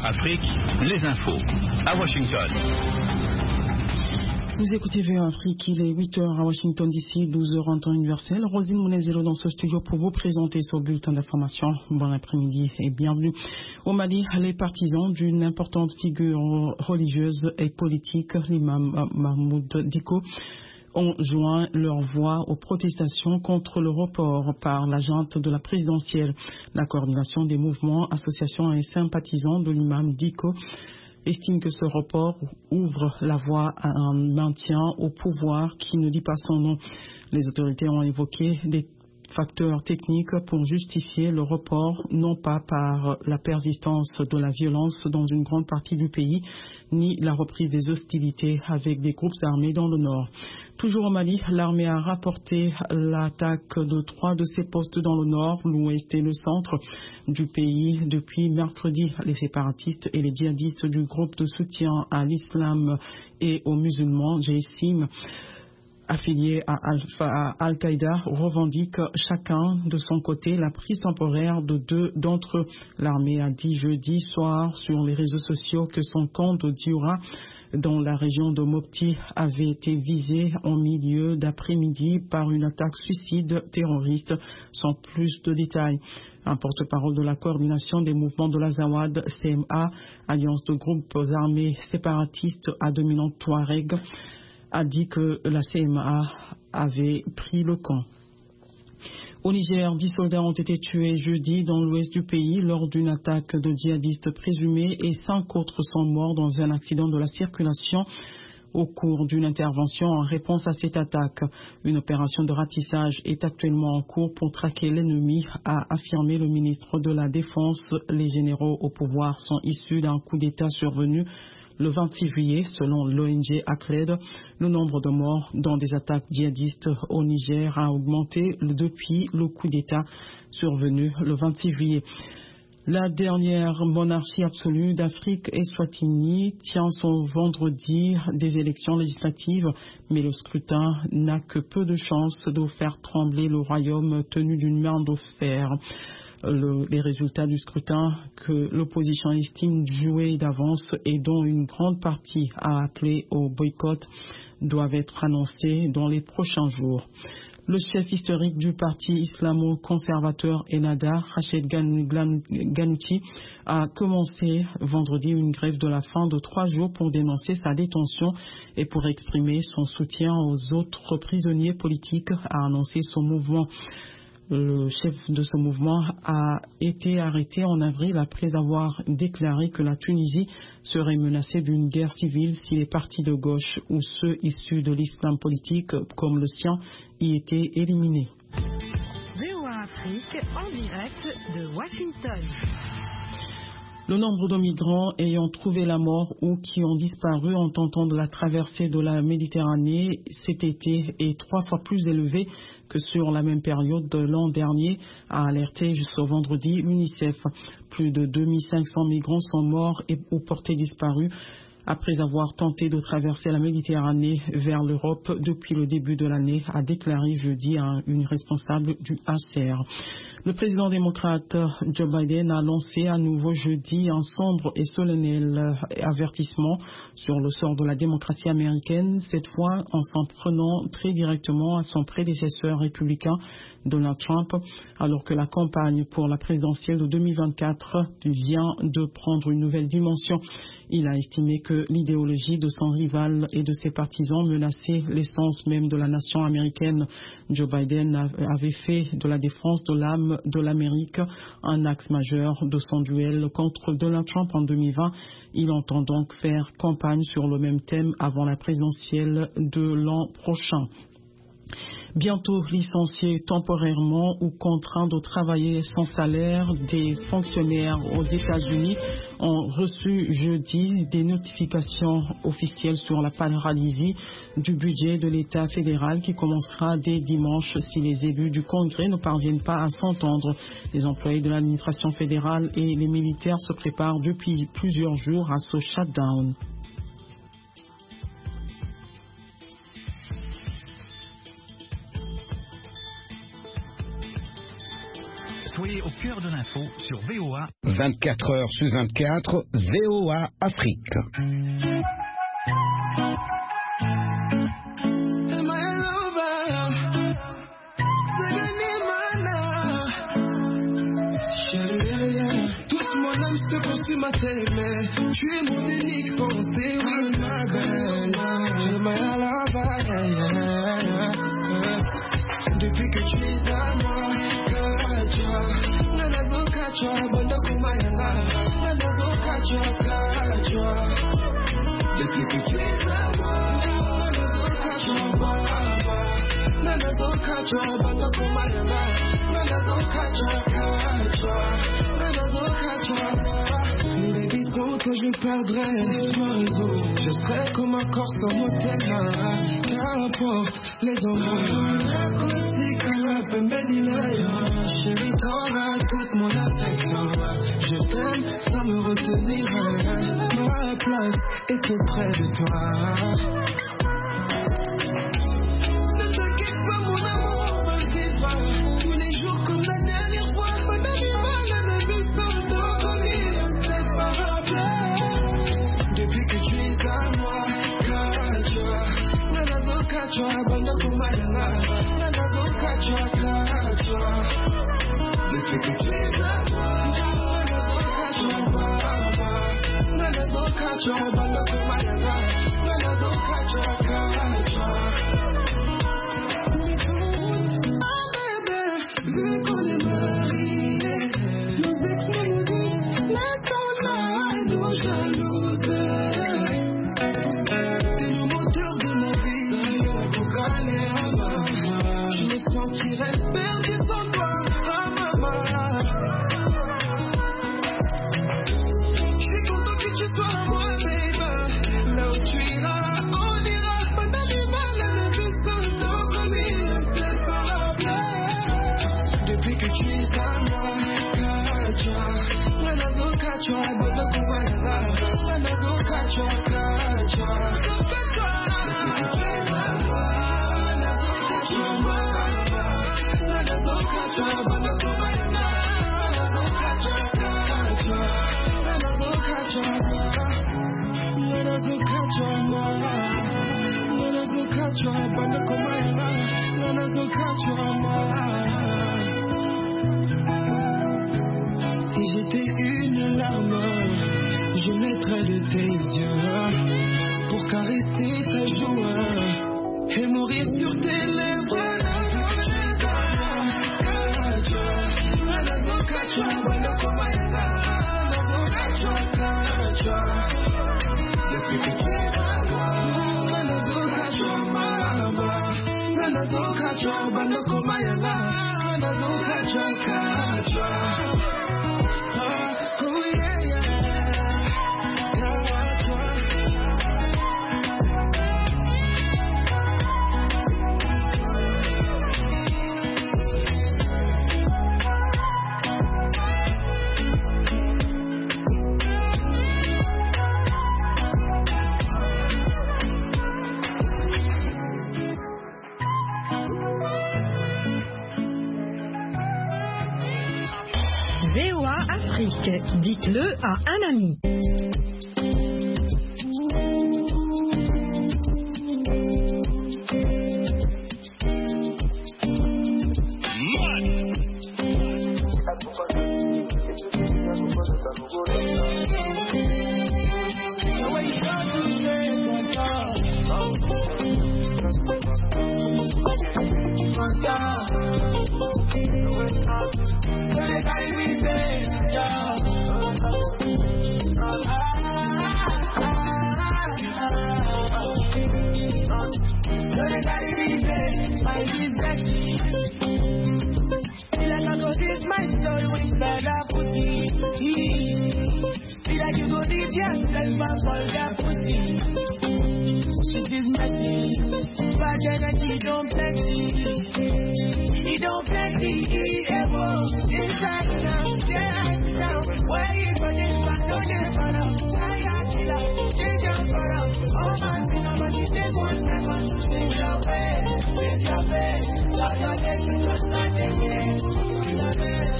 Afrique, les infos. À Washington. Vous écoutez VOA Afrique, il est 8h à Washington DC, 12h en temps universel. Rosine Mounezelo dans ce studio pour vous présenter ce bulletin d'information. Bon après-midi et bienvenue. Au Mali, les partisans d'une importante figure religieuse et politique, l'imam Mahmoud Dicko, ont joint leur voix aux protestations contre le report par la junte de la présidentielle. La coordination des mouvements, associations et sympathisants de l'imam Dicko estime que ce report ouvre la voie à un maintien au pouvoir qui ne dit pas son nom. Les autorités ont évoqué des facteurs techniques pour justifier le report, non pas par la persistance de la violence dans une grande partie du pays, ni la reprise des hostilités avec des groupes armés dans le nord. Toujours au Mali, l'armée a rapporté l'attaque de 3 de ses postes dans le nord, l'ouest et le centre du pays depuis mercredi. Les séparatistes et les djihadistes du groupe de soutien à l'islam et aux musulmans, JSIM, affiliés à Al-Qaïda, revendiquent chacun de son côté la prise temporaire de 2 d'entre eux. L'armée a dit jeudi soir sur les réseaux sociaux que son camp de Dioura, dans la région de Mopti, avait été visé en milieu d'après-midi par une attaque suicide terroriste, sans plus de détails. Un porte-parole de la coordination des mouvements de l'Azawad, CMA, alliance de groupes armés séparatistes à dominante Touareg, a dit que la CMA avait pris le camp. Au Niger, 10 soldats ont été tués jeudi dans l'ouest du pays lors d'une attaque de djihadistes présumés et 5 autres sont morts dans un accident de la circulation au cours d'une intervention en réponse à cette attaque. Une opération de ratissage est actuellement en cours pour traquer l'ennemi, a affirmé le ministre de la Défense. Les généraux au pouvoir sont issus d'un coup d'État survenu le 26 juillet, selon l'ONG ACLED. Le nombre de morts dans des attaques djihadistes au Niger a augmenté depuis le coup d'État survenu le 26 juillet. La dernière monarchie absolue d'Afrique, Eswatini, tient son vendredi des élections législatives, mais le scrutin n'a que peu de chances de faire trembler le royaume tenu d'une main de fer. Les résultats du scrutin que l'opposition estime joués d'avance et dont une grande partie a appelé au boycott doivent être annoncés dans les prochains jours. Le chef historique du parti islamo-conservateur Ennahda, Rached Ghannouchi, a commencé vendredi une grève de la faim de 3 jours pour dénoncer sa détention et pour exprimer son soutien aux autres prisonniers politiques, a annoncé son mouvement. Le chef de ce mouvement a été arrêté en avril après avoir déclaré que la Tunisie serait menacée d'une guerre civile si les partis de gauche ou ceux issus de l'islam politique, comme le sien, y étaient éliminés. VOA Afrique en direct de Washington. Le nombre de migrants ayant trouvé la mort ou qui ont disparu en tentant de la traversée de la Méditerranée cet été est 3 fois plus élevé que sur la même période de l'an dernier, a alerté jusqu'au vendredi l'UNICEF. Plus de 2500 migrants sont morts ou portés disparus après avoir tenté de traverser la Méditerranée vers l'Europe depuis le début de l'année, a déclaré jeudi une responsable du HCR. Le président démocrate Joe Biden a lancé à nouveau jeudi un sombre et solennel avertissement sur le sort de la démocratie américaine, cette fois en s'en prenant très directement à son prédécesseur républicain Donald Trump, alors que la campagne pour la présidentielle de 2024 vient de prendre une nouvelle dimension. Il a estimé que l'idéologie de son rival et de ses partisans menaçait l'essence même de la nation américaine. Joe Biden avait fait de la défense de l'âme de l'Amérique un axe majeur de son duel contre Donald Trump en 2020. Il entend donc faire campagne sur le même thème avant la présidentielle de l'an prochain. Bientôt licenciés temporairement ou contraints de travailler sans salaire, des fonctionnaires aux États-Unis ont reçu jeudi des notifications officielles sur la paralysie du budget de l'État fédéral qui commencera dès dimanche si les élus du Congrès ne parviennent pas à s'entendre. Les employés de l'administration fédérale et les militaires se préparent depuis plusieurs jours à ce shutdown. Soyez au cœur de l'info sur VOA. 24 heures sur 24, VOA Afrique. Tu es mon unique pensée, oui ma belle. Depuis que tu es à moi, Kacha, Nanazo Kacha, Banda Kumayanga, Nanazo Kacha, Kacha. Depuis que tu es à moi, Nanazo Kacha, Banda Kumayanga, Nanazo Kacha, Kacha, Nanazo Kacha. Que je perdrai je serai comme un corps sur mon terrain. Qu'importe les hommes, chérie, t'auras toute mon affection. Je t'aime sans me retenir. Ma place est auprès de toi. Ne t'inquiète pas mon amour, on va vivre tous les jours comme la dernière fois. Depuis que tu es à moi, Kacha, Nanazo Kacha, Banda Kumayanga, Nanazo Kacha, Kacha. Depuis que tu es à moi, Nanazo Kacha, Banda Kumayanga, Nanazo Kacha, Kacha. Vu qu'on est mariés, nos ex nous disent, laisse-en là, nos jaloux. Je me sentirais perdu sans toi, maman. Je suis content que tu sois à moi, baby. Là où tu iras, on ira. Pas d'animal, ne vis pas tant comme il se parle. Depuis que tu es à moi, Kacha, Nanazo Kacha, Banda Kumayanga, Nanazo Kacha, Kacha. Si j'étais une larme, je mettrais de tes yeux pour caresser ta joue et mourir sur tes lèvres. Depuis que tu es à moi, Nanazo Kacha, Nanazo Kacha, Banda Kumayanga, Nanazo Kacha, Kacha. Oh yeah, yeah. VOA Afrique, dites-le à un ami. Don't play the evil inside now.